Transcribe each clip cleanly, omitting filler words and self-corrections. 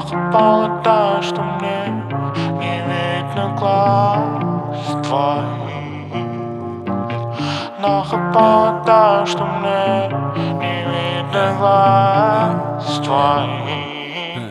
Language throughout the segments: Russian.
Нахапала так, что мне не видно глаз твоих. Нахапала так, что мне не видно глаз твоих.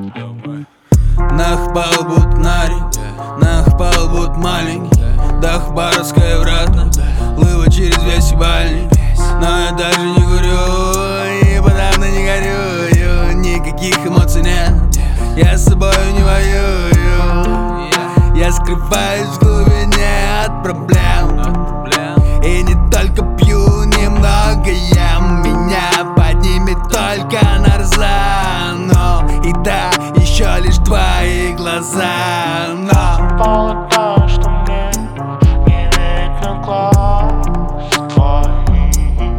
Нахпал будь нарик, нахпал будь маленький. Дахбаровская вратно, плыва через весь бальник. Но я даже не курю и подавно не горю. Никаких эмоций нет, я с собой не воюю. Я скрываюсь в глубине от проблем. И не только пью, немного ем. Меня поднимет только нарза. Но и да, еще лишь твои глаза. Нахапала так, что мне не видно глаз твоих.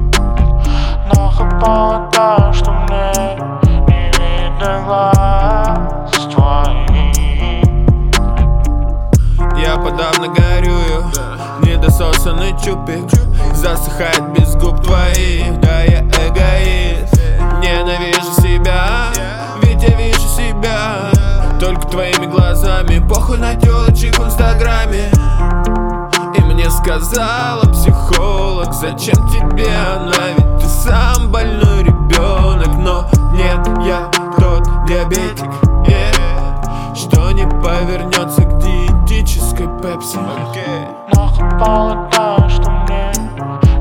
Нахапала так, что мне не видно глаз твоих. Я подавно горюю, недососанный чупик засыхает без губ твоих. Да, я эгоист, ненавижу себя, ведь я вижу себя только твоими глазами. Похуй на тёлочек в инстаграме. И мне сказала психолог: зачем тебе она, ведь ты сам больной ребенок. Но нет, я тот диабетик, что не повернется к диетической пепси. Нахапала так, что мне